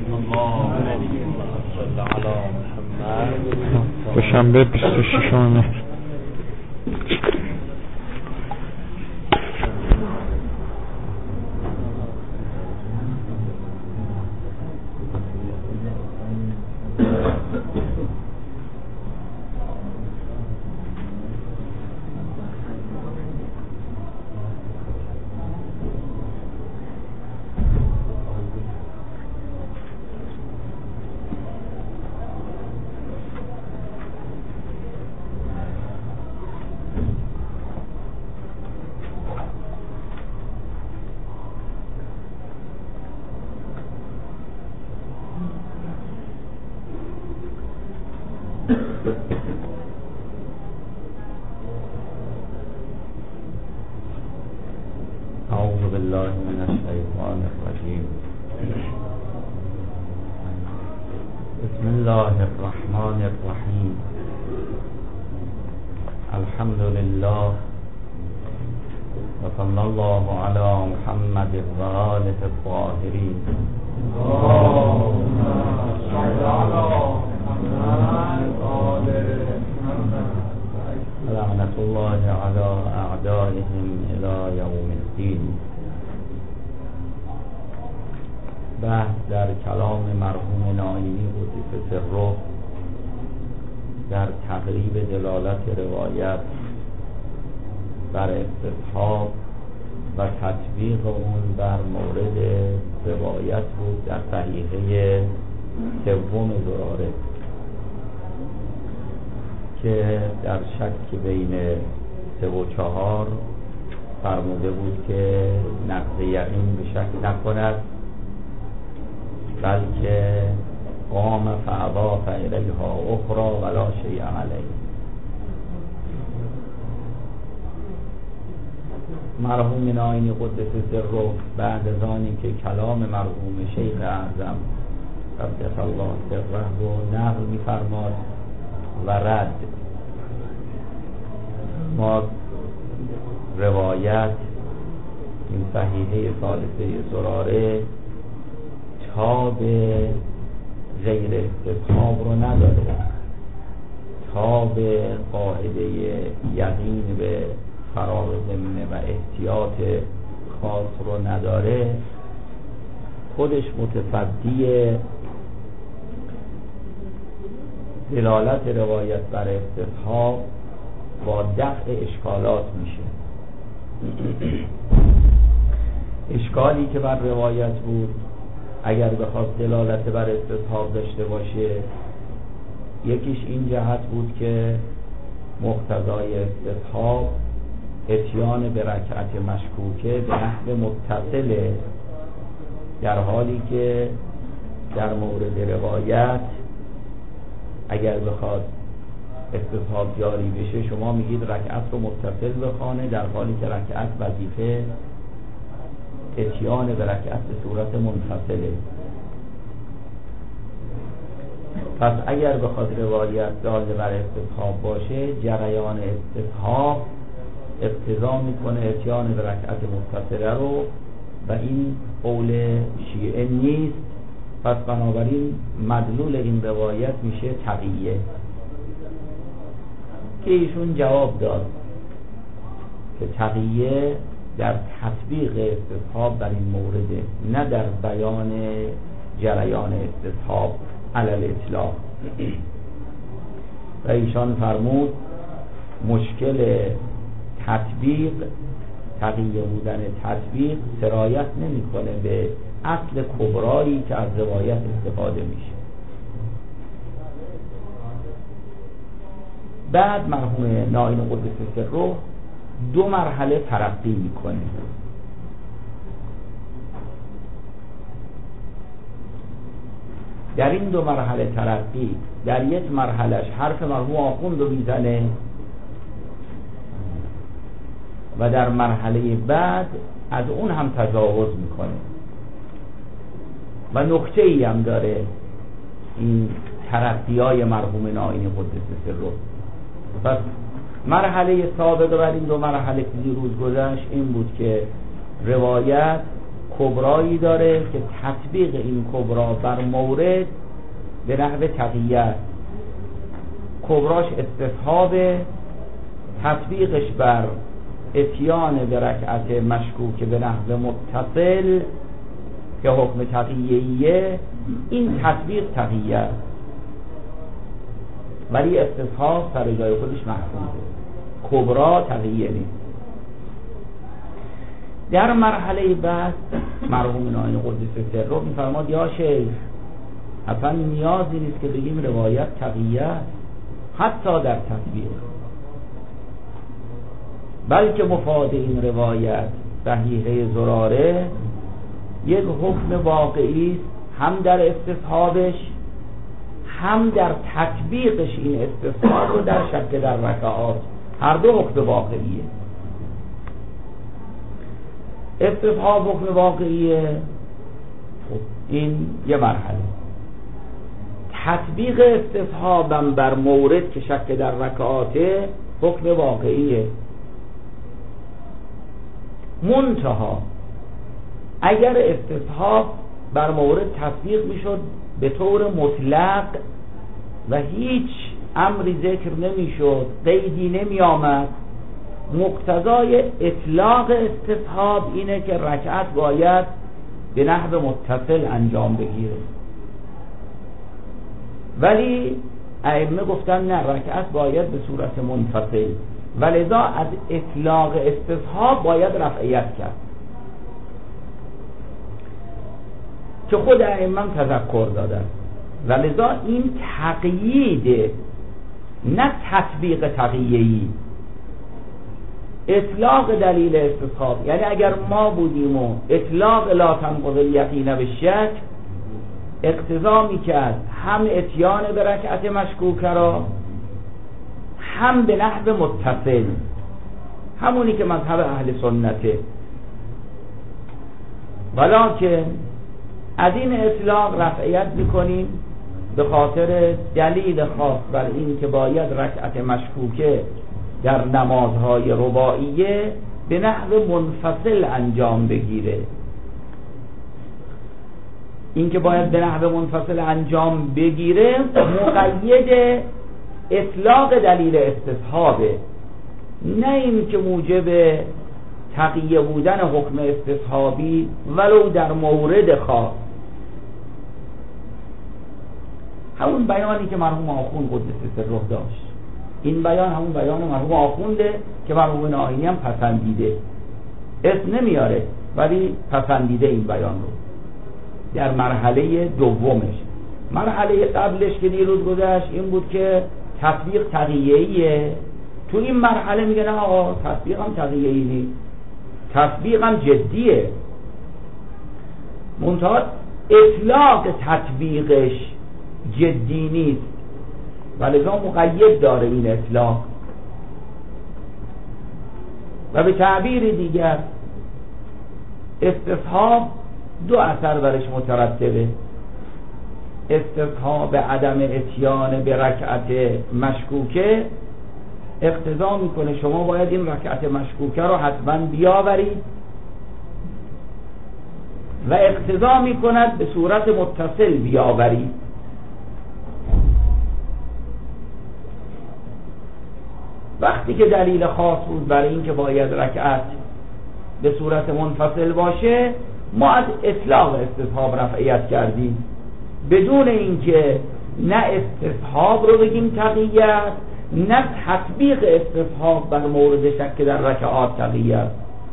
دوشنبه 26 مهر. أعوذ بالله من الشيطان الرجيم. بسم الله الرحمن الرحيم. الحمد لله وصلى الله على محمد وآله الطاهرين. اللهم صل على محمد وآل محمد. لعنة الله على أعدائهم إلى يوم الدين. بحث در کلام مرحوم ناینی قدس سره در تقریب دلالت روایت بر استصحاب و تطبیق اون بر مورد روایت بود در صحیفه سوم زراره که در شک بین 3 و 4 فرموده بود که نقض یقین به شک نکند، بلکه قام فاضاف الیها اخرى ولا شیء علیه. مرحوم ناینی قدس سره بعد از آنی که کلام مرحوم شیخ اعظم قدس الله سره رو نقل می‌فرماد و رد، ما روایت این صحیحه ثالثه زراره تاب غیر استصحاب رو نداره، تاب قاعده یقین به فراغ ضمن و احتیاط خاص رو نداره، خودش متصدی دلالت روایت بر استصحاب با دفع اشکالات میشه. اشکالی که بر روایت بود اگر بخواد دلالت بر استصحاب داشته باشه، یکیش این جهت بود که مقتضای استصحاب اتیان به رکعت مشکوکه به نحو متصله، در حالی که در مورد روایت اگر بخواد استصحاب جاری بشه شما میگید رکعت رو متصل بخوانه، در حالی که رکعت وظیفه اتیان به رکعت به صورت منفصله. پس اگر بخواد روایت دال بر استصحاب باشه، جریان استصحاب اقتضا میکنه اتیان به رکعت متصله رو و این قول شیعه نیست. پس بنابراین مدلول این روایت میشه تقیه، که ایشون جواب داد که تقیه در تطبیق استصحاب در این مورد، نه در بیان جریان استصحاب علی الاطلاق. و ایشان فرمود مشکل تطبیق، تقیه بودن تطبیق سرایت نمیکنه به اصل کبرایی که از روایت استفاده میشه. بعد مرحوم ناینی قدس سره 2 مرحله ترقی میکنه. در این 2 مرحله ترقی، در یک مرحلهش حرف مرحوم آخوند رو میزنه و در مرحله بعد از اون هم تجاوز میکنه و نکته ای هم داره این ترقیای مرحوم ناینی قدس سره. پس مرحله سابقه بر این 2 مرحله که دیروز گذشت این بود که روایت کبرایی داره که تطبیق این کبرا بر مورد به نحو تقیه است. کبراش استصحاب، تطبیقش بر اتیان به رکعت مشکوک به نحو متصل که حکم تقیه‌ایه، این تطبیق تقیه است ولی استصحاب سر جای خودش محفوظه، کبرا تقیه نیست. در مرحله بعد مرحوم ناین قدس سره میفرماد یا شیخ اصلا نیازی نیست که بگیم روایت تقیه است حتی در تطبیق، بلکه مفاد این روایت صحیحه زراره یک حکم واقعی است، هم در استصحابش هم در تطبیقش. این استصحاب رو در شک در رکعات هر دو حکم واقعیه. استصحاب حکم واقعیه، این یه مرحله. تطبیق استصحابم بر مورد که شک در رکعاته حکم واقعیه. منتها اگر استصحاب بر مورد تطبیق میشد به طور مطلق و هیچ امری ذکر نمیشد، قیدی نمی آمد، مقتضای اطلاق استصحاب اینه که رکعت باید به نحو متصل انجام بگیره. ولی ائمه گفتن نه، رکعت باید به صورت منفصل، ولذا از اطلاق استصحاب باید رفعیت کرد که خود ائمه تذکر دادن. ولذا این تقییده، نه تطبیق تقییدی. اطلاق دلیل استصحاب یعنی اگر ما بودیم و اطلاق لا تنقض الیقین بالشک اقتضا میکرد هم اتیان به رکعت مشکوکه را هم به نحو متصل، همونی که مذهب اهل سنته. ولکن از این اطلاق رفعیت میکنیم به خاطر دلیل خاص بر این که باید رکعت مشکوکه در نمازهای رباعیه به نحو منفصل انجام بگیره. این که باید به نحو منفصل انجام بگیره مقید اطلاق دلیل استصحابه، نه این که موجب تقیه بودن حکم استصحابی ولو در مورد خاص. همون بیانی که مرحوم آخوند قدس سره داشت، این بیان همون بیان مرحوم آخونده که مرحوم ناینی هم پسندیده، اسم نمیاره ولی پسندیده این بیان رو در مرحله دومش. مرحله قبلش که دیروز گذشت این بود که تطبیق تقیه‌ایه، تو این مرحله میگه نه آقا تطبیق هم تقیه‌ای نیست، تطبیق هم جدیه، منتها اطلاق تطبیقش جدی نیست ولذا مقید داره این اطلاق. و به تعبیر دیگر استصحاب دو اثر برش مترتبه. استصحاب عدم اتیان به رکعت مشکوکه اقتضا میکنه شما باید این رکعت مشکوکه رو حتما بیاورید و اقتضا میکند به صورت متصل بیاورید. وقتی که دلیل خاص بود برای این که باید رکعت به صورت منفصل باشه ما از اطلاق استصحاب رفعیت کردیم بدون اینکه نه استصحاب رو بگیم تقییت نه تطبیق استصحاب بر مورد شک در رکعات تقییت،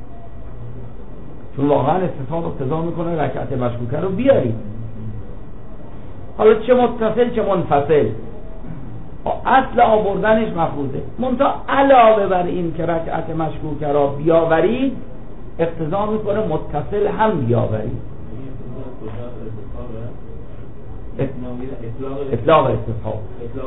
چون واقعا استصحاب اقتضا میکنه رکعت مشکوکه رو بیاریم، حالا چه متصل چه منفصل، اصل آوردنش مفروضه. منتها علاوه بر این که رکعت مشکوکه را بیاورید اقتضا میکنه متصل هم بیاورید. اطلاق استصحاب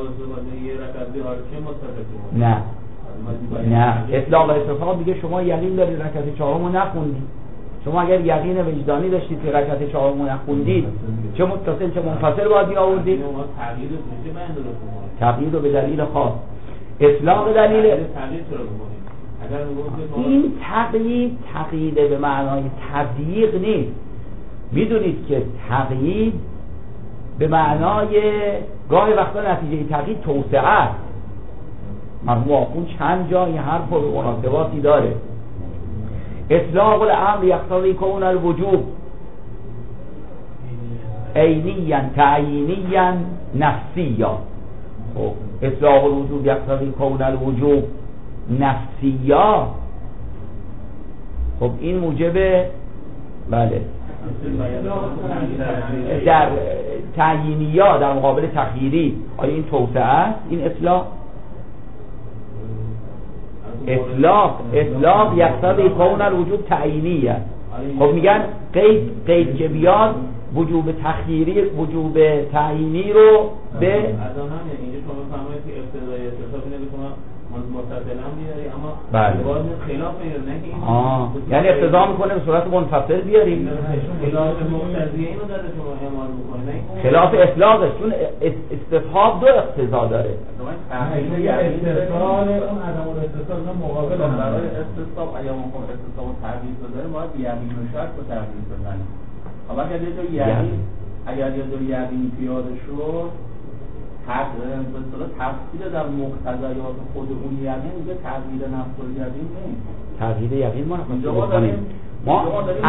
نه اطلاق استصحاب دیگه شما یقین داری رکعت چهارمو نخوندی. شما اگر یقین وجدانی داشتید که رکعت چهارمو نخوندید چه متصل چه منفصل باید بیاوردید. تقیید رو به دلیل خاص، اطلاق دلیل این تقیید به معنای تضییق نیست. میدونید که تقیید به معنای گاهی وقتا نتیجه تقیید توسعه است. مرحوم آخوند چند جا این حرف و مناسباتی داره. اطلاق الامر یقتضی کون الوجوب عینیا تعیینیا نفسیا. خب اطلاق الوجوب یقتضی کون الوجوب نفسیا، خب این موجب بله در تعیینیا در مقابل تخییری. آیا این توسعه است این اطلاق یقتضی کون الوجوب تعیینیه. خب میگن قید که بیاد وجوب تخییری وجوب تعیینی رو به از آن هم اینجا شما فهمید که اقتضای اتصاف اینه که شما متصل هم بیاری اما باز خلاف میاره نه که یعنی اقتضا میکنه به صورت منفصل بیاریم. خلاف مقتضیه اینو داره شما اعمال میکنه خلاف اطلاقش، چون استصحاب دو اقتضا داره. اتصال اون عدم الاتصال مقابل برای استصحاب اگه ما خود استصحاب تعبیر بذاریم باید یقین و شرط رو تعبیر بزنیم. اما اگر یه دو یقین پیاده شد به صورت تفصیل در مقتضیات خود اون یقین میگه تغییر نفس الیقین نیست. تغییر یقین ما نکنیم. ما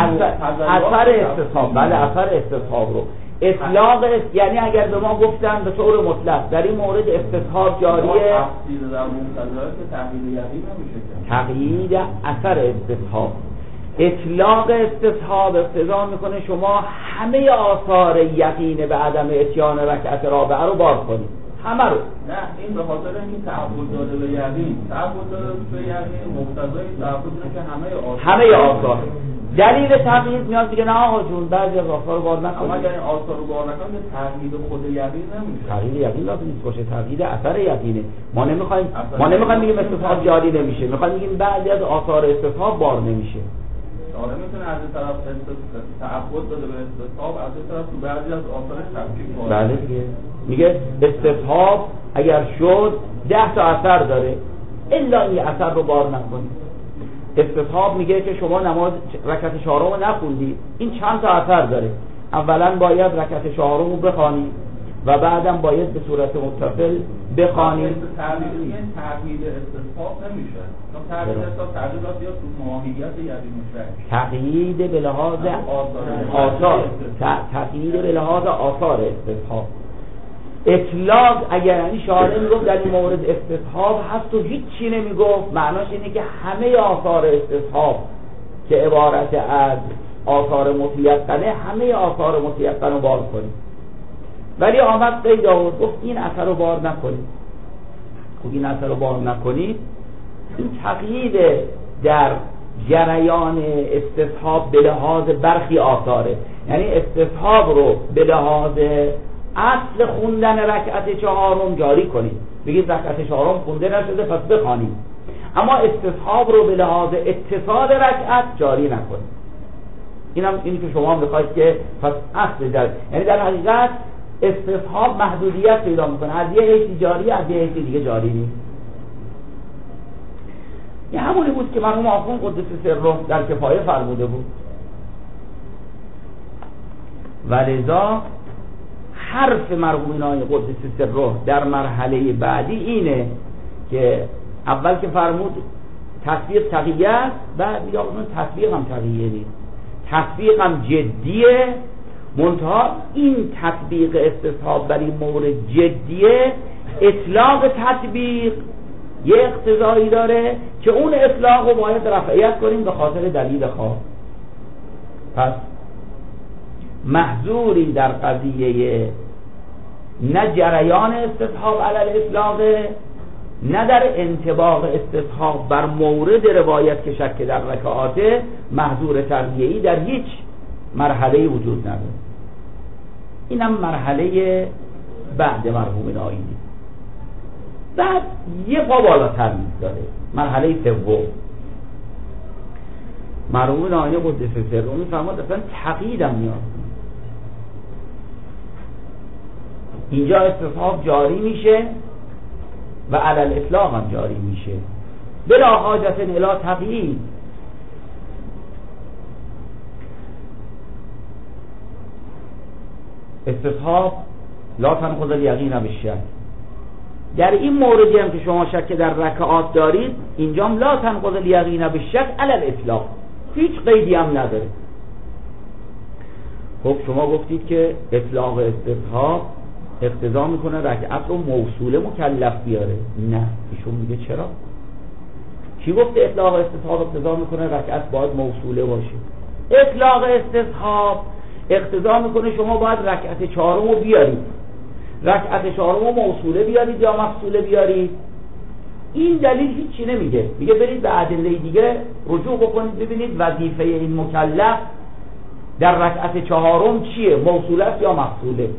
اثر استصحاب، بله اثر استصحاب رو اطلاق یعنی اگر به ما گفتن به طور مطلق در این مورد استصحاب جاریه، تفصیل در مقتضیات تغییر یقین نمیشه. تغییر اثر استصحاب، اطلاق استصحاب اقتضا میکنه شما همه آثار یقین به عدم اتیان رکعت رابعه رو بار کنید، همه رو. نه این به خاطر این تعبد داده به یقین، تعبد داده به یقین مقتضای تعبد اینه که همه آثار دلیل تغییر میاد دیگه نه آقا جون بعضی از آثار رو بار نکنید. اما اگر این آثار رو بار نکنید تغییر خود یقین نمیشه. تغییر یقین لازم نیست باشه، تغییر اثر یقینه. ما نمیخوایم بگیم استصحاب جاری نمیشه، میخوایم بگیم بعضی از آثار استصحاب بار نمیشه. آره میتونه از این طرف تعبد داده به استصحاب، از این طرف تو بعضی از آثارش تفکیک کنه. بله دیگه میگه استصحاب اگر شد 10 تا اثر داره، الا این اثر رو بار نکنید. استصحاب میگه که شما نماز رکعت چهارم رو نخوندید، این چند تا اثر داره. اولا باید رکعت چهارم رو بخوانید و بعدم باید به صورت متصل بخوانید. تغییر استصحاب نمیشه. چون تغییر استصحاب تغییرات یا تو ماهیت یقین مشترک. تقیید به لحاظ آثار، تقیید به لحاظ آثار استصحاب. اطلاق اگر یعنی شارع میگفت در این مورد استصحاب هست و هیچی نمیگفت، معناش اینه که همه آثار استصحاب که عبارت از آثار متیقنه همه آثار متیقن رو بار کنید. ولی آمد قید آورد گفت این اثر رو بار نکنید. خب این اثر رو بار نکنید، این تقیید در جریان استصحاب به لحاظ برخی آثاره. یعنی استصحاب رو به لحاظ اصل خوندن رکعت چهارم جاری کنید، بگید رکعت چهارم خونده نشده پس بخوانید، اما استصحاب رو به لحاظ اتصال رکعت جاری نکنید. اینی که شما میخواید که پس اصل جاری، یعنی در حقیقت استصحاب محدودیت پیدا میکنه، از یه حیثی جاری از یه حیثی دیگه جاری نیست. یه همونی بود که مرحوم آخوند قدس سره در کفایه فرموده بود. ولذا حرف مرحومینای قدس سره در مرحله بعدی اینه که اول که فرمود تطبیق تقیه است، بعد یا تطبیق هم تقیه نیست، تطبیق هم جدیه، منتها این تطبیق استصحاب بر این مورد جدیه. اطلاق تطبیق یه اقتضایی داره که اون اطلاق رو باید رفعیت کنیم به خاطر دلیل خاص. پس محظوری در قضیه نه جریان استصحاب علی الاطلاق، نه در انطباق استصحاب بر مورد روایت که شک در رکعاته، محظور تربیه‌ای در هیچ مرحله وجود نداره. اینم مرحله بعد مرحوم آیینی. بعد یه پا بالاتر داره، مرحله سوم. مرحوم آیینی قدس سره میفرماد اصلا تقییدم نیاز. اینجا استصحاب جاری میشه و علی الاطلاق هم جاری میشه. بلا حاجت الی تقیید. استصحاب لا تنقض الیقین بالشک. در این موردی هم که شما شک در رکعات دارید، اینجا لا تنقض الیقین بالشک علی الاطلاق، هیچ قیدی هم نداره. خب شما گفتید که اطلاق استصحاب اقتضا میکنه رکعت رو موصوله مکلف بیاره. نه، ایشون میگه چرا؟ کی گفته اطلاق استصحاب اقتضا میکنه رکعت باید موصوله باشه؟ اطلاق استصحاب اقتضا میکنه شما باید رکعت چهارم رو بیارید. رکعت چهارم رو موصوله بیارید یا مفصوله بیارید؟ این دلیل هیچی نمیگه. میگه برید به ادله دیگه رجوع بکنید ببینید وظیفه این مکلف در رکعت چهارم چیه، موصوله است یا مفصوله.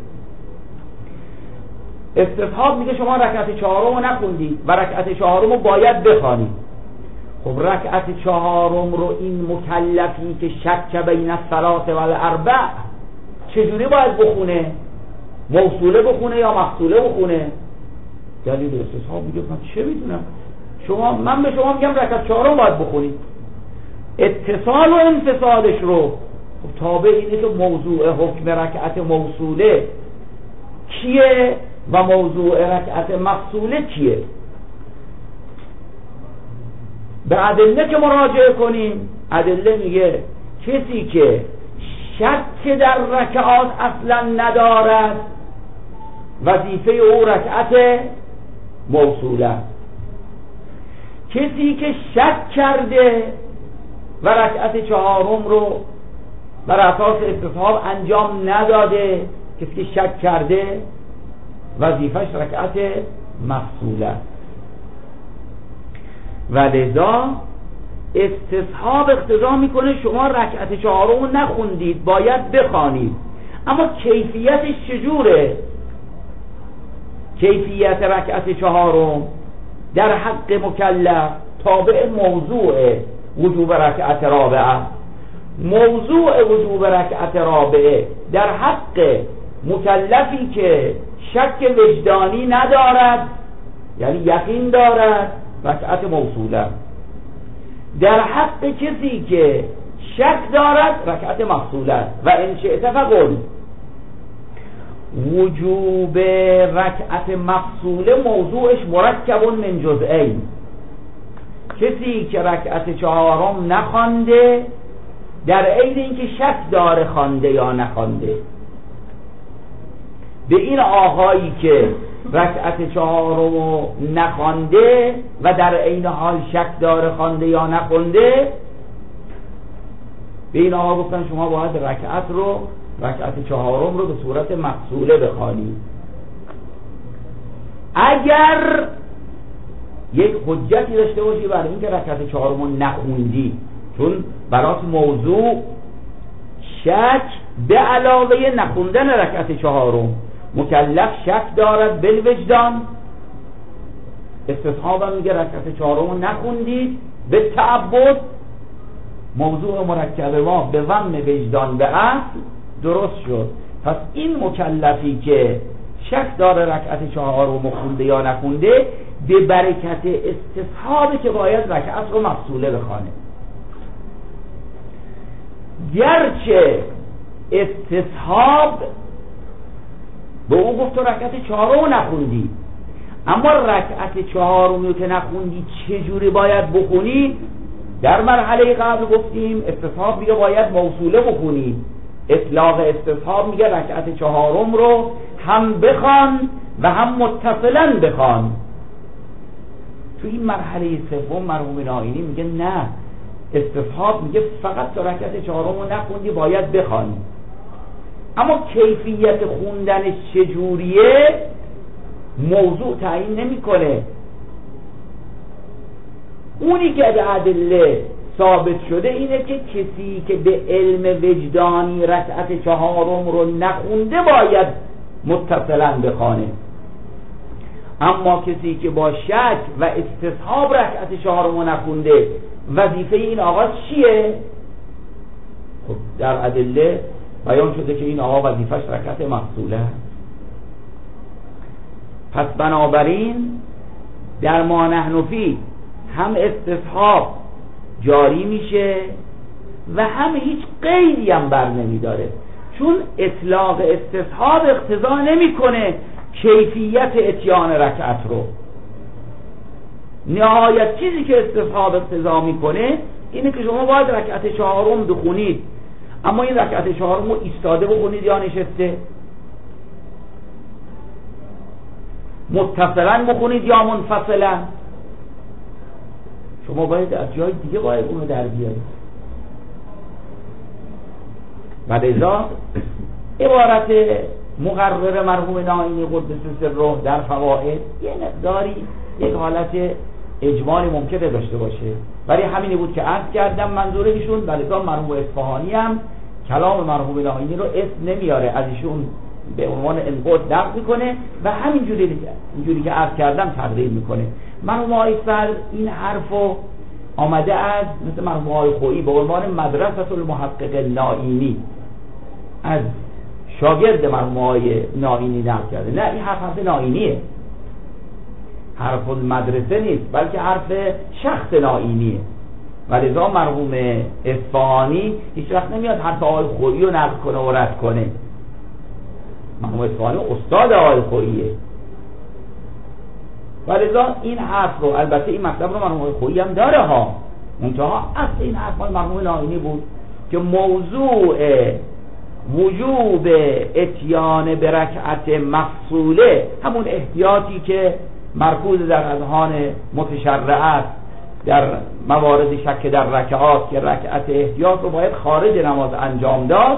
استصحاب میگه شما رکعت چهارم رو نخوندید و رکعت چهارم رو باید بخوانید. خب رکعت چهارم رو این مکلفی که شک بین الثلاث و الاربع چجوری باید بخونه؟ موصوله بخونه یا مفصوله بخونه؟ دلیل استصحاب میگه من چه میدونم، من به شما میگم رکعت چهارم باید بخونید. اتصال و انفصالش رو تابع اینه که موضوع حکم رکعت موصوله کیه و موضوع رکعت مفصوله کیه. به ادله که مراجعه کنیم، ادله میگه کسی که شک در رکعات اصلا ندارد وظیفه او رکعت موصوله. کسی که شک کرده و رکعت چهارم رو بر اساس استصحاب انجام نداده، کسی که شک کرده وظیفش رکعت مفصوله. و لذا استصحاب اقتضا میکنه شما رکعت چهارم رو نخوندید، باید بخوانید. اما کیفیتش چجوره؟ کیفیت رکعت چهارم در حق مکلف تابع موضوع وجوب رکعت رابعه. موضوع وجوب رکعت رابعه در حق مکلفی که شک وجدانی ندارد، یعنی یقین دارد، رکعت موصوله. در حق کسی که شک دارد رکعت مفصوله. و ان شئت فقل وجوب رکعت مفصوله موضوعش مرکب من جزئین. کسی که رکعت چهارم نخوانده در عین اینکه شک داره خوانده یا نخوانده، به این آقایی که رکعت چهارم رو نخوانده و در عین حال شک داره خوانده یا نخوانده، به این آقا گفتن شما باید رکعت چهارم رو به صورت مفصوله بخوانید. اگر یک حجتی داشته باشی برای اینکه رکعت چهارم رو نخوندی، چون برات موضوع شک به علاوه نخوندن رکعت چهارم، مکلف شک دارد بالوجدان، استصحاب هم میگه رکعت چهارم رو نخوندید به تعبد، موضوع مرکب ما به ضم وجدان به اصل درست شد. پس این مکلفی که شک داره رکعت چهارم خونده یا نخونده، به برکت استصحابه که باید رکعت رو مفصوله بخوانه. گرچه استصحاب به او گفت تو رکعت چهارم رو نخوندی، اما رکعت چهارم رو که نخوندی چجوری باید بخونی؟ در مرحله قبل گفتیم استصحاب میگه باید موصوله بخونی. اطلاق استصحاب میگه رکعت چهارم رو هم بخوان و هم متصلا بخوان. تو این مرحله سوم مرحوم آیینی میگه نه، استصحاب میگه فقط تو رکعت چهارم رو نخوندی باید بخوانی، اما کیفیت خوندنش چجوریه موضوع تعیین نمیکنه. اونی که به ادله ثابت شده اینه که کسی که به علم وجدانی رکعت چهارم رو نخونده باید متصلا بخوانه، اما کسی که با شک و استصحاب رکعت چهارم رو نخونده، وظیفه این آقا چیه؟ خب در ادله بیان شده که این آقا وظیفش رکعت مفصوله. پس بنابراین در ما نحن فی هم استصحاب جاری میشه و هم هیچ قیدی هم بر نمیداره، چون اطلاق استصحاب اقتضا نمیکنه کیفیت اتیان رکعت رو. نهایت چیزی که استصحاب اقتضا میکنه اینه که شما باید رکعت چهارم بخونید، اما این رکعت چهارم رو ایستاده بخونید یا نشسته، متصلا بخونید یا منفصلا، شما باید از جای دیگه باید اونو در بیارید. و لذا عبارت مقرر مرحوم نائینی قدس سره در فوائد یه مقداری یک حالت اجمالی ممکنه داشته باشه، ولی همینی بود که عرض کردم منظور ایشون. و لذا مرحوم اصفهانی هم کلام مرحوم نائینی رو اسم نمیاره، از ایشون به عنوان انقاط نقل میکنه و اینجوری که عرض کردم تقریر میکنه. مرحوم آقای صدر این حرفو آمده از مثل مرحوم آقای خویی به عنوان مدرسه المحقق نائینی از شاگرد مرحوم آقای نائینی نقل کرده. نه، این حرف نائینیه، حرف المدرسه نیست، بلکه حرف شخص نائینیه. ولذا مرحوم اصفهانی هیچ وقت نمیاد حرف آقای خویی رو نقل کنه و رد کنه. مرحوم اصفهانی استاد آقای خوییه، ولذا این حرف رو، البته این مطلب رو مرحوم آقای خویی هم داره ها، منتها اصل این حرف مال مرحوم نائینی بود که موضوع وجوب اتیان به رکعت مفصوله، همون احتیاطی که مرکوز در اذهان متشرع است در موارد شک در رکعات که رکعت احتیاط رو باید خارج نماز انجام داد،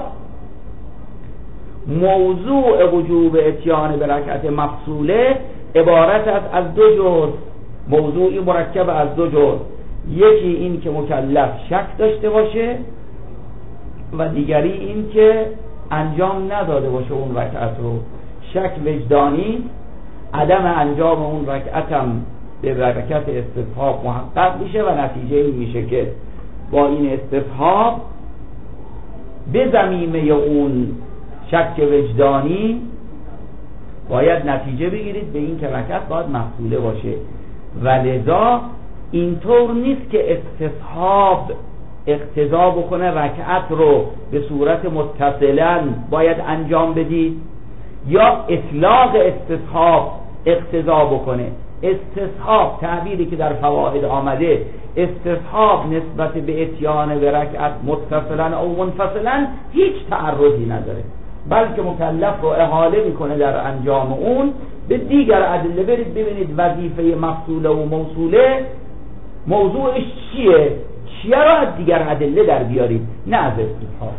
موضوع وجوب اتیان به رکعت مفصوله عبارت است از دو جزء، موضوعی مرکب از دو جزء، یکی این که مکلف شک داشته باشه و دیگری این که انجام نداده باشه اون رکعت رو. شک وجدانی، عدم انجام اون رکعت هم به رکعت استصحاب محقق میشه و نتیجه این میشه که با این استصحاب به ضمیمه اون شک وجدانی باید نتیجه بگیرید به این که رکعت باید مفصوله باشه. و لذا اینطور نیست که استصحاب اقتضا بکنه رکعت رو به صورت متصلا باید انجام بدید یا اطلاق استصحاب اقتضا بکنه. استصحاب تعبیری که در فوائد آمده، استصحاب نسبت به اتیان به رکعت متصلا او منفصلا هیچ تعرضی نداره، بلکه مکلف رو احاله میکنه در انجام اون به دیگر ادله. برید ببینید وظیفه مفصوله و موصوله موضوعش چیه رو از دیگر ادله در بیارید، نه از استصحاب.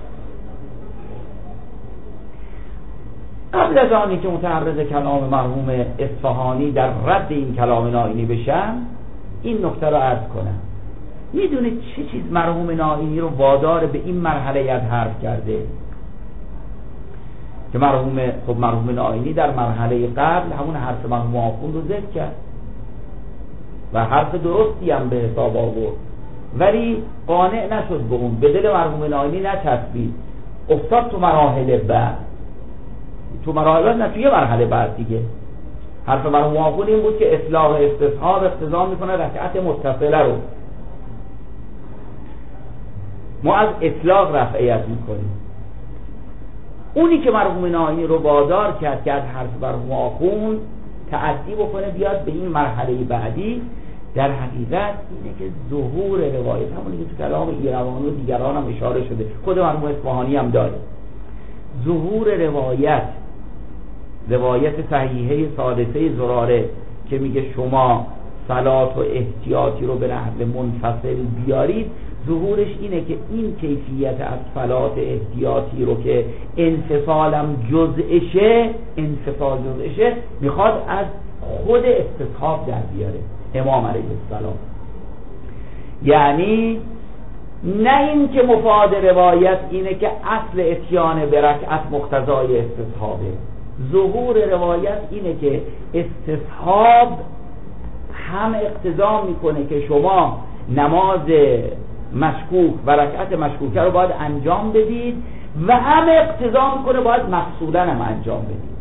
قبل از آنی که متعرض کلام مرحوم اصفهانی در رد این کلام نائینی بشم، این نکته رو عرض کنم. میدونید چه چیز مرحوم نائینی رو وادار به این مرحله از حرف کرده؟ که مرحوم نائینی در مرحله قبل همون حرف مرحوم آخوند رو ذکر کرد و حرف درستی هم به حساب آورد، ولی قانع نشد به اون، به دل مرحوم نائینی نچسبید، افتاد تو مراحل بعد، تو مراحل نه، توی مرحله بعد دیگه. حرف مرحوم آخوند این بود که اصلاح استصحاب اقتضا میکنه رکعت متصله رو ما از اطلاق رفعیت میکنیم. اونی که مرحوم نائینی رو وادار کرد که از حرف مرحوم آخوند تعدی بکنه بیاد به این مرحله بعدی، در حقیقت اینه که ظهور روایت، همونی که تو کلام ایروانی و دیگران هم اشاره شده، خود مرحوم اصفهانی هم داره، ظهور روایت صحیحه ثالثه زراره که میگه شما صلات و احتیاطی رو به نحو منفصل بیارید، ظهورش اینه که این کیفیت از صلات احتیاطی رو که انفصالم جزءشه میخواد از خود استصحاب در بیاره امام علیه السلام. یعنی نه این که مفاد روایت اینه که اصل اتیان به رکعت مقتضای استصحابه، ظهور روایت اینه که استصحاب هم اقتضا میکنه که شما نماز مشکوک و رکعت مشکوکه رو باید انجام بدید و هم اقتضا میکنه باید مفصولا هم انجام بدید.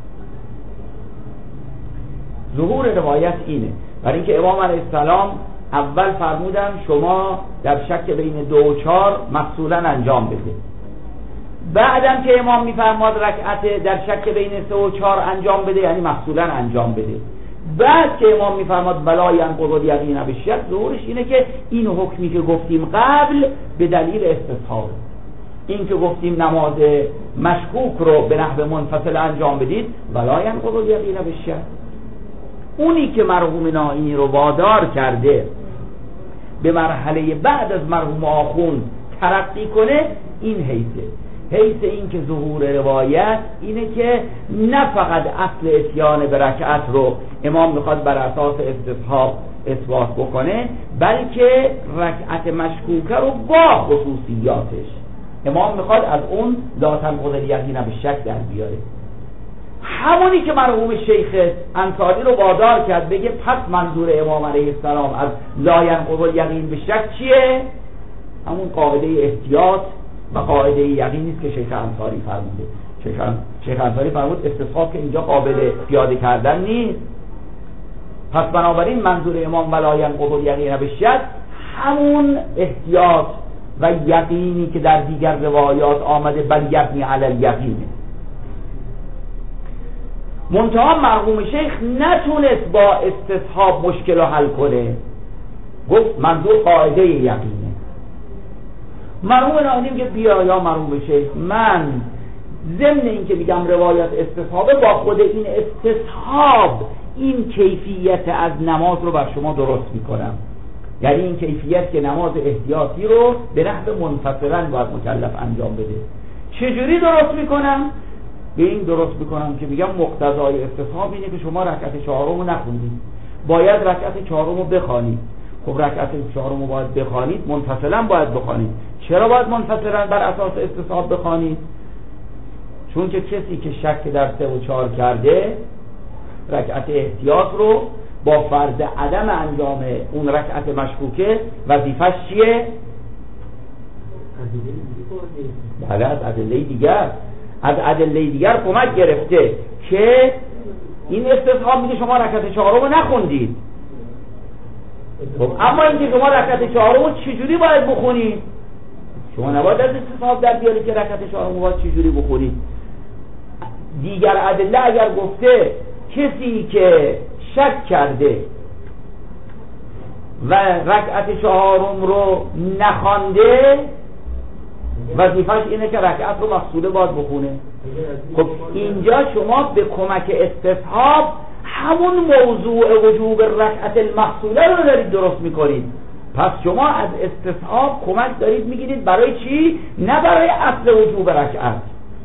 ظهور روایت اینه، برای اینکه امام علیه السلام اول فرمودن شما در شک بین 2 و 4 مفصولا انجام بده. بعدم که امام میفرماد رکعت در شک بین 3 و 4 انجام بده، یعنی مفصولا انجام بده. بعد که امام میفرماد ولا ینقض الیقین بالشک، ظهورش اینه که این حکمی که گفتیم قبل به دلیل استصحاب، این که گفتیم نماز مشکوک رو به نحو منفصل انجام بدید ولا ینقض الیقین بالشک. اونی که مرحوم نائینی رو وادار کرده به مرحله بعد از مرحوم آخوند ترقی کنه این حیث این که ظهور روایت اینه که نه فقط اصل اتیان به رکعت رو امام میخواد بر اساس استصحاب اثبات بکنه، بلکه رکعت مشکوکه رو با خصوصیاتش امام میخواد از اون لا تنقض الیقین بالشک در بیاره. همونی که مرحوم شیخ انصاری رو وادار کرد بگه پس منظور امام علیه السلام از لا ینقض الیقین بالشک چیه؟ همون قاعده احتیاط و قاعده یقین نیست که شیخ انصاری فرموده. شیخ انصاری فرمود استصحاب که اینجا قابل پیاده کردن نیست. پس بنابراین منظور امام ولا ینقض الیقین بالشک همون احتیاط و یقینی که در دیگر روایات آمده بل یبنی علی الیقینه. منتها مرحوم شیخ نتونست با استصحاب مشکل رو حل کنه، گفت منظور قاعده یقینه. مرحوم نائینی میگه بیا یا مرحوم شیخ، من ضمن این که میگم روایت استصحابه با خود این استصحاب این کیفیت از نماز رو بر شما درست میکنم، یعنی این کیفیت که نماز احتیاطی رو به نحو منفصلا باید مکلف انجام بده. چجوری درست میکنم؟ به این درست میکنم که میگم مقتضای استصحاب اینه که شما رکعت 4 رو نخوندید، باید رکعت 4 رو بخوانید. خب رکعت 4 رو باید بخوانید، منفصلا باید بخوانید. چرا باید منفصلا بر اساس استصحاب بخوانید؟ چون که کسی که شک در 3 و 4 کرده رکعت احتیاط رو با فرض عدم انجام اون رکعت مشکوکه وظیفش چیه؟ بله از ادله دیگر کمک گرفته که این استصحاب میگه شما رکعت 4 رو نخوندید. خب اما اینکه شما رکعت 4 رو چجوری باید بخونید؟ شما نباید از استصحاب در بیارید که رکعت 4 رو باید چجوری بخونید. دیگر ادله اگر گفته کسی که شک کرده و رکعت 4 رو نخوانده وظیفش اینه که رکعت رو مفصوله باید بخونه. خب اینجا شما به کمک استصحاب همون موضوع وجوب رکعت المفصوله رو دارید درست میکنید. پس شما از استصحاب کمک دارید میگیرید برای چی؟ نه برای اصل وجوب رکعت،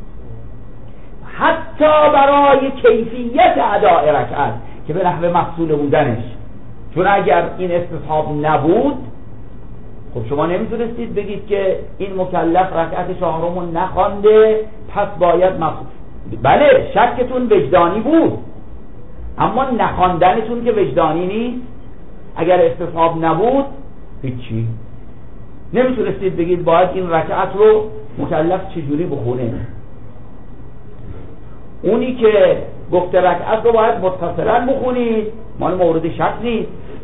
حتی برای کیفیت اداء رکعت که به نحو مفصول بودنش. چون اگر این استصحاب نبود خب شما نمیتونستید بگید که این مکلف رکعت 4 رو نخوانده پس باید بله شکتون وجدانی بود، اما نخواندنتون که وجدانی نیست. اگر استصحاب نبود هیچی نمیتونستید بگید باید این رکعت رو مکلف چجوری بخونه. اونی که گفته رکعت رو باید متصلا بخونید مال مورد شک نیست.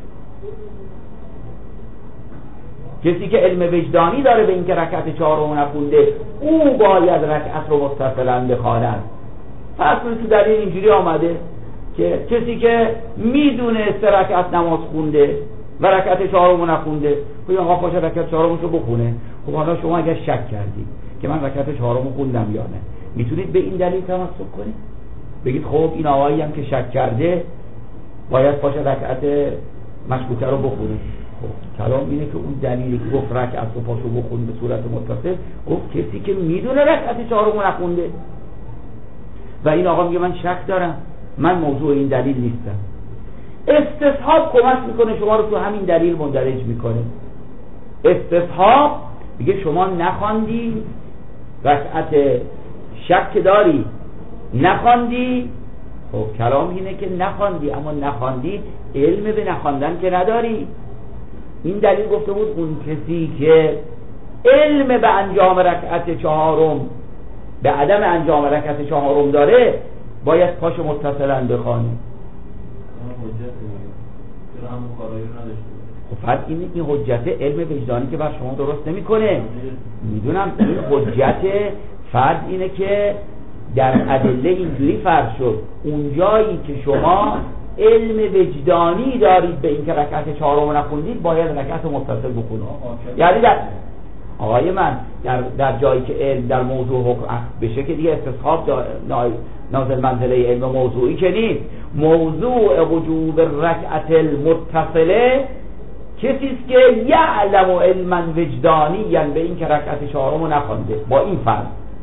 کسی که علم وجدانی داره به این که رکعت 4 رو نخونده او باید رکعت رو متصلا بخواند. پس تو دلیل اینجوری آمده که کسی که میدونه 3 رکعت نماز خونده و رکعت 4 رو نخونده خب آقا پاشه رکعت 4 رو بخونه. خب حالا شما اگر شک کردید که من رکعت 4 رو خوندم یا نه، میتونید به این دلیل تمسک کنید، بگید خب این آقایی هم که شک کرده باید پاشه رکعت مشکوکه رو بخونه. خب کلام اینه که اون دلیلی که گفت رکعت رو پاشو بخون به صورت متصل، گفت کسی که میدونه رکعت 4 رو نخونده و این آقا میگه من شک دارم، من موضوع این دلیل نیستم. استصحاب کمک میکنه شما رو تو همین دلیل مندرج میکنه. استصحاب میگه شما نخواندی، رکعت شک داری نخواندی. خب کلام اینه که نخواندی، اما نخواندی علم به نخواندن که نداری. این دلیل گفته بود اون کسی که علم به انجام رکعت 4 به عدم انجام رکعت 4 داره باید پاش متصلا بخوانه. خب فرد این حجت علم وجدانی که بر شما درست نمیکنه. میدونم این حجت فرد اینه که در ادله اینجوری فرض شد اونجایی که شما علم وجدانی دارید به این که رکعت چهارم نخوندید باید رکعت متصل بخونید. یعنی آقای من در جایی که علم در موضوع حکم بشه که دیگه استصحاب نازل منزله علم موضوعی که نیست. موضوع وجوب رکعت المتصله کسیست که یعلم علما وجدانی یعنی به این که رکعت چهارم نخونده با این فرض.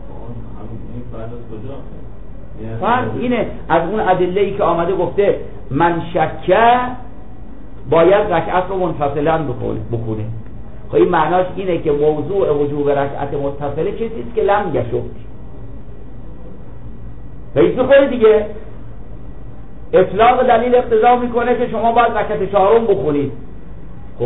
فرض اینه از اون ادله‌ای که آمده گفته من شکه باید رکعت رو منفصلا بکنه. خب این معناش اینه که موضوع وجوب رکعت متصله کسیست که لم یشک رئیس میخوره دیگه. اطلاق دلیل اقتضا میکنه که شما باید رکعت چهارم بخونید. خب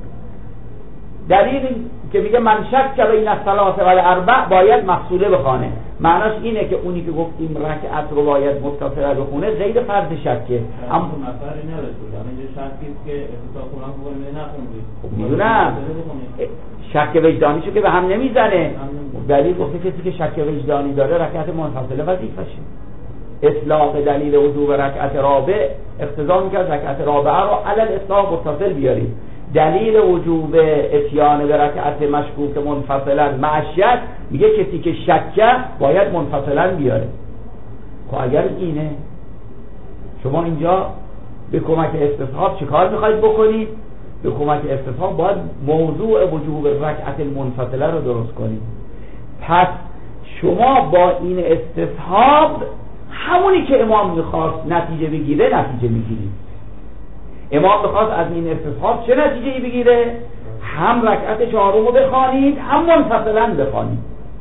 دلیل که میگه من شک بین الثلاث و الاربع باید مفصوله بخونه، معناش اینه که اونی که گفتیم رکعت رو باید متصل بخونه غیر فرض شکه. اما نفری نرسید یعنی شکی که احساس کنم بخونید نخوندید. خب میدونم شک وجدانیشو که به هم نمیزنه. دلیل گفته کسی که شک وجدانی داره رکعت منفصله وظیفشه. اطلاق دلیل وجوب رکعت رابع اقتضا میکرد رکعت رابعه رو علی الاطلاق متصل بیارید. دلیل وجوب اتیان به رکعت مشکوک منفصلا معشیت میگه کسی که شکه باید منفصلا بیاره. خب اگر اینه شما اینجا به کمک استصحاب چه کار میخواید بکنید؟ به کمک استصحاب باید موضوع وجوب رکعت المنفصله رو درست کنید. پس شما با این استصحاب همونی که امام میخواست نتیجه بگیره نتیجه میگیرید. امام بخواست از این استصحاب چه نتیجه‌ای بگیره؟ هم رکعت چهارم رو بخوانید هم منفصلا بخوانید.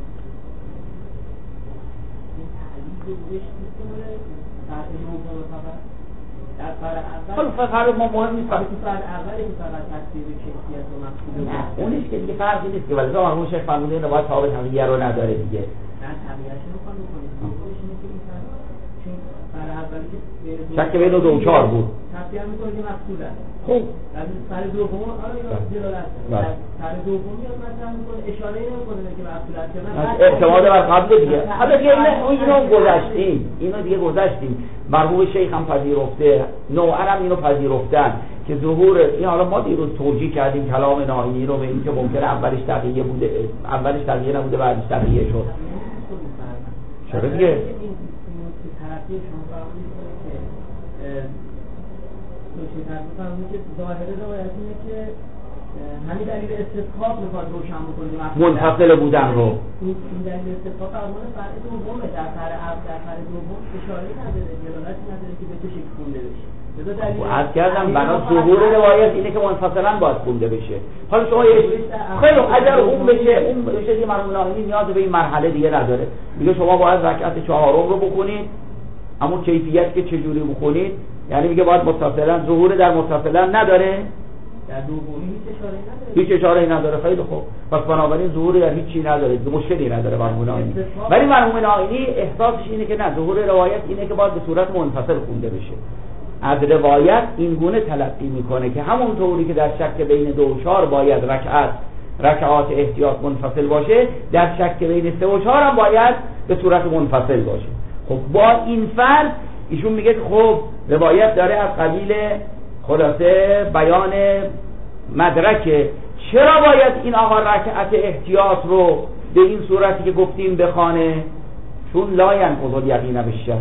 خب فرق ما مهم نیست. فرق اولی که فقط تصویر کیفیت و مقصود نه اونیش که دیگه فرقی نیست که ولی مرحوم شیخ فرموده اینو باید تابع تغییر رو نداره دیگه. نه تغییرش رو می‌خوام بکنید. خودش اینه که این چون فرق اولی که شک بین دو و چهار بود. تصویر می‌کنه که مقصود است. خب در فرق دوم آره دلالت داره. فرق دوم میاد مثلا می‌کنه اشاره نمی‌کنه که مقصود است. اعتماد بر قبل دیگه. حالا دیگه اینو گذاشتیم. اینو دیگه گذاشتیم. مرحوم شیخ هم پذیرفته، نوعا هم اینو پذیرفتن که ظهور این حالا ما دیروز توجیه کردیم کلام نائینی رو به این که ممکنه اولش تقیه بوده، اولش تقیه نبوده بعدش تقیه شد. چرا دیگه؟ این طرفی شما فرمودید که توجیه کردن که ظاهر روایت اینه که همین دلیل استصحاب میخواد روشن بکنه منفصل بودن رو. این دلیل استصحاب فرمان فرق دومه در فرق دوم اشاره‌ای نداره، دلالتی نداره که به چه شکل خونده بشه. عرض کردم بنا ظهور روایت اینه که منفصلا باید خونده بشه. حالا شما خیلی اگر اون بشه دیگه مرحوم نائینی نیاز به این مرحله دیگه نداره. میگه شما باید رکعت چهارم رو بخونید، اما کیفیت که چجوری بخونید یعنی میگه باید متصلا، ظهور در متصلا نداره، در دومی هیچ اشاره‌ای نداره. خیلی خوب، پس بنابراین ظهور در هیچی نداره، مشکلی نداره مرحوم نائینی. ولی مرحوم نائینی احساسش اینه که نه، ظهور روایت اینه که باید به صورت منفصل خونده بشه. از روایت این گونه تلقی میکنه که همون طوری که در شک بین 2 و 4 باید رکعات احتیاط منفصل باشه، در شک بین 3 و 4 هم باید به صورت منفصل باشه. خب با این فرض ایشون میگه که خب روایت داره از قبیل خلاصه بیان مدرکه، چرا باید این آقا رکعت احتیاط رو به این صورتی که گفتیم بخوانه؟ چون لا ینقض الیقین بالشک.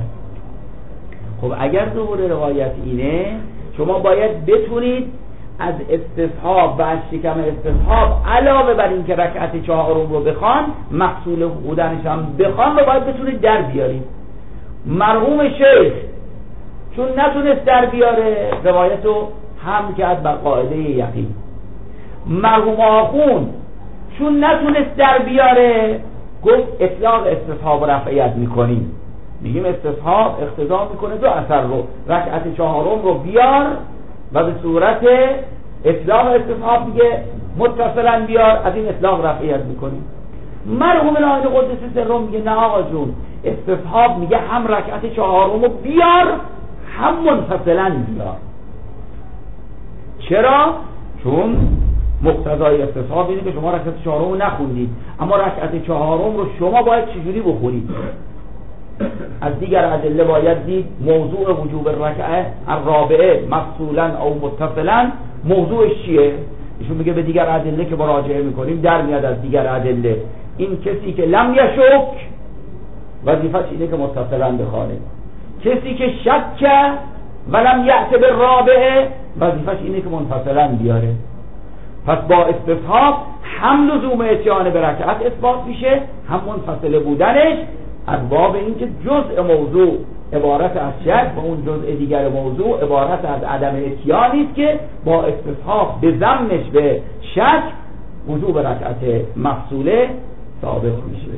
خب اگر ظهور روایت اینه شما باید بتونید از استصحاب و از شکم استصحاب علاوه بر این که رکعت چهارم رو بخوان مقصول بودنش هم بخوان رو باید بتونید در بیارید. مرحوم شیخ چون نتونست در بیاره روایت رو هم کرد بر قاعده یقین. مرحوم آخون چون نتونست در بیاره گفت اطلاق استصحاب و رفعیت میکنیم. میگیم استصحاب اقتضا میکنه 2 اثر رو، رکعت چهارم رو بیار و به صورت اطلاق استصحاب میگه متصلا بیار، از این اطلاق رفعیت میکنیم. مرحوم نائینی قدس سره میگه نه آقا جون، استصحاب میگه هم رکعت چهارم رو بیار هم منفصلا بیار. چرا؟ چون مقتضای استصحاب اینه که شما رکعت چهارم رو نخوندید، اما رکعت چهارم رو شما باید چجوری بخونید؟ از دیگر ادله باید دید موضوع وجوب الرکعه الرابعه مفصولا او متصلا موضوعش چیه؟ ایشون میگه به دیگر ادله که مراجعه میکنیم در میاد از دیگر ادله این کسی که لم یشک وظیفه‌ش اینه که متصلا بخونه، کسی که شک ولم یأت بالرابعه وظیفه‌ش اینه که منفصلا بیاره. پس با استصحاب هم لزوم اتیان به رکعت اثبات میشه، هم منفصل بودنش از باب اینکه جزء موضوع عبارت از شک و اون جزء دیگر موضوع عبارت از عدم اتیانی است که با استصحاب به ضمنش به شک وجوب رکعت مفصوله ثابت میشه.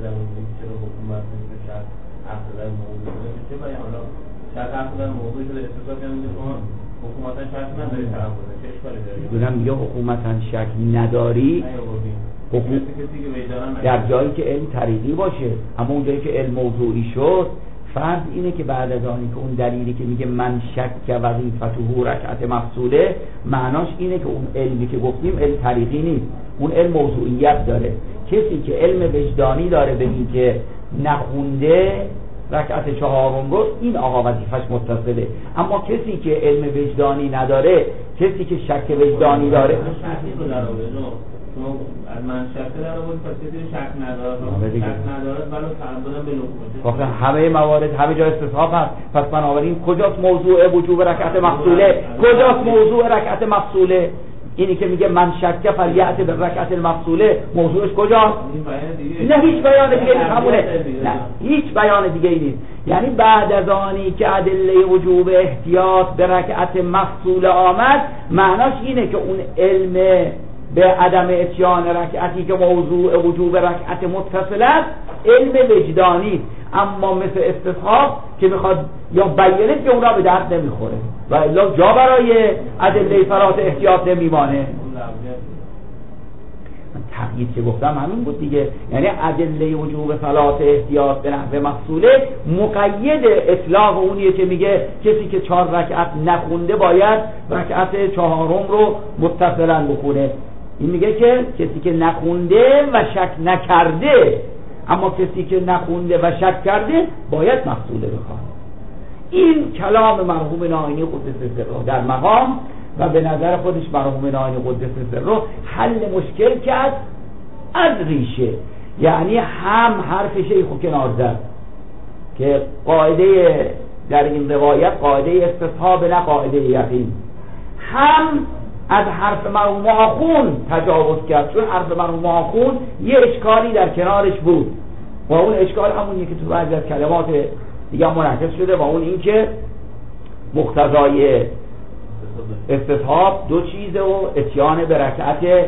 میگه حکومتا شک نداری در جایی که علم طریقی باشه، اما اون جایی که علم موضوعی شد فرض اینه که بعد از آنی که اون دلیلی که میگه من شک وظیفته رکعت مفصوله معناش اینه که اون علمی که گفتیم علم طریقی نیست، اون علم موضوعیت داره. کسی که علم وجدانی داره به این که نخونده رکعت چهارم رو این آقا وظیفش متصله، اما کسی که علم وجدانی نداره، کسی که شک وجدانی داره من شک داره بود پس کسی شک نداره ولی تعبدن به لقمه همه موارد همه جا استصحاب هست. پس بنابراین کجاست موضوع وجوب رکعت مفصوله؟ کجاست موضوع رکعت مفصوله؟ اینی که میگه من شک فلیأت به رکعت المفصوله موضوعش کجاست؟ نه هیچ بیان دیگه نیست، همونه نه هیچ بیان دیگه نیست. یعنی بعد از آنی که ادله وجوب احتیاط به رکعت مفصوله آمد معناش اینه که اون علم به عدم اتیان رکعتی که موضوع وجوب رکعت متصل است علم وجدانی، اما مثل استصحاب که میخواد یا بیانه که اون را به درد نمیخوره و الا جا برای ادله فرات احتیاط نمیمانه. تقیید که گفتم همین بود دیگه، یعنی ادله وجوب صلات احتیاط به نحو مفصوله مقید اطلاق اونیه که میگه کسی که 4 رکعت نخونده باید رکعت چهارم رو متصلا بخونه. این میگه که کسی که نخونده و شک نکرده، اما کسی که نخونده و شک کرده باید مفصوله بخونه. این کلام مرحوم ناینی قدس سره در مقام و به نظر خودش مرحوم ناینی قدس سره حل مشکل کرد از ریشه. یعنی هم حرف شیخ و کنار زد که قاعده در این روایت قاعده استصحاب نه قاعده یقین، هم از حرف مرحوم آخون تجاوز کرد، چون حرف مرحوم آخون یه اشکالی در کنارش بود و اون اشکال همونیه که تو بعضی از کلمات دیگه منعکس شده و اون این که مقتضای استصحاب 2 چیزه و اتیان به رکعت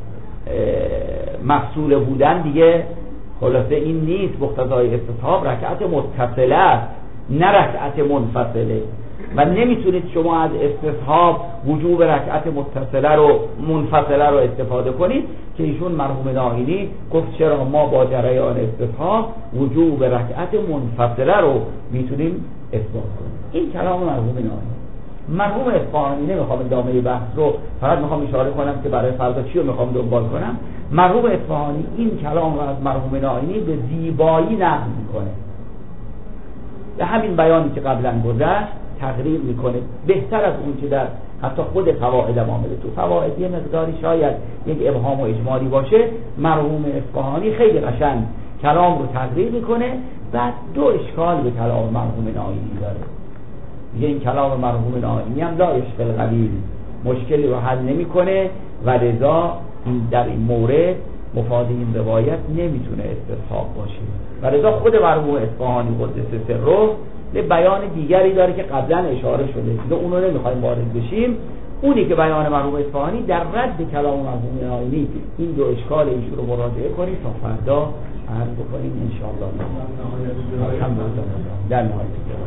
مفصول بودن دیگه خلاصه این نیست. مقتضای استصحاب رکعت متصله است نه رکعت منفصله و نمیتونید شما از استصحاب وجوب رکعت متصله رو منفصله رو استفاده کنید که ایشون مرحوم ناینی گفت چرا ما با جریان استصحاب وجوب رکعت منفصله رو میتونیم اثبات کنیم. این کلام مرحوم ناینی. مرحوم اصفهانی نمیخوام ادامه بحث رو، فقط میخوام اشاره کنم که برای فردا چی رو میخوام دنبال کنم. مرحوم اصفهانی این کلام رو از مرحوم ناینی به زیبایی نقل میکنه، به همین بیانی که قبلا گذشت تقریر میکنه بهتر از اون که در حتی خود فوائد آمده. تو فوائد یه مقداری شاید یک ابهام و اجمالی باشه، مرحوم اصفهانی خیلی قشنگ کلام رو تقریر میکنه. بعد 2 اشکال به کلام مرحوم ناینی داره. میگه این کلام مرحوم ناینی هم لا یشفی القلیل، مشکلی رو حل نمیکنه و لذا در این مورد مفاد این روایت نمیتونه استصحاب باشه و لذا خود مرحوم اصفهانی قدس سره به بیان دیگری داره که قبلا اشاره شده دیگه اون رو نمیخوایم وارد بشیم. اونی که بیان مرحوم اصفهانی در رد کلام مرحوم ناینی این 2 اشکال ایشون رو مراجعه کنید تا فردا عرض بکنیم ان شاء الله. الحمدلله در نهایت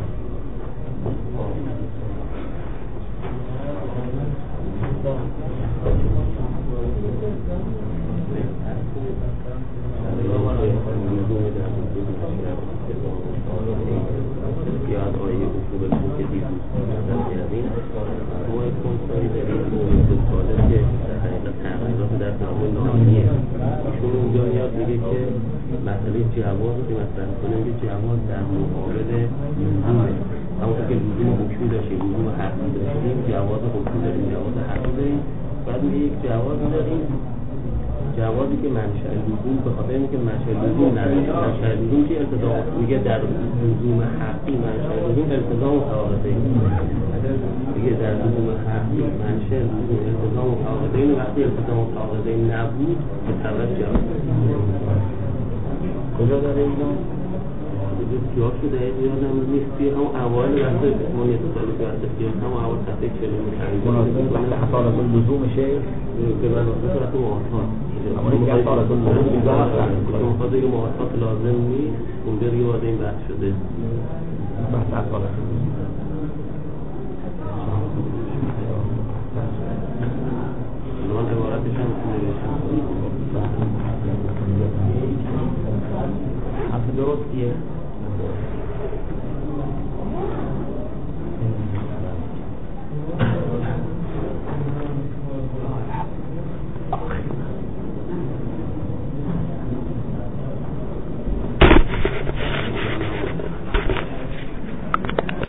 بیاد آیه اصول که دیروز کردیم روی کنسایی در این مورد سالم که قطعات نهاییه. چون اونجا میاد میگه که مسئله جواز که مطرح کنه که جواز در مقابل لزومه. همونطور که لزوم حکمی داشتیم، لزوم حقی داشتیم، جواز حکمی داریم، جواز حقی داریم. بعد میگه یک جواز داریم، جوازی که منشأ لزوم به خاطر اینکه منشأ لزوم نداره. منشأ لزوم که التزام میگه در لزوم حقی منشأ لزوم التزام متعاقدین. میگه در لزوم حقی منشأ لزوم التزام متعاقدین، وقتی التزام متعاقدین نبود به توجه کجا داره اینو؟ بسیار شده یادم نیست توی همون اوایل وقت اتمامیت سالی که وقت اختیار همون اول صفحه 40 مناسبه وقت اصالت اللزوم شیخ به مناسبه صورت معاصات اما این اصالت اللزوم بیزا مخاطب که معاصات لازم نیست اونجا دیگه وارد این بحث شده بحث اصالت اللزوم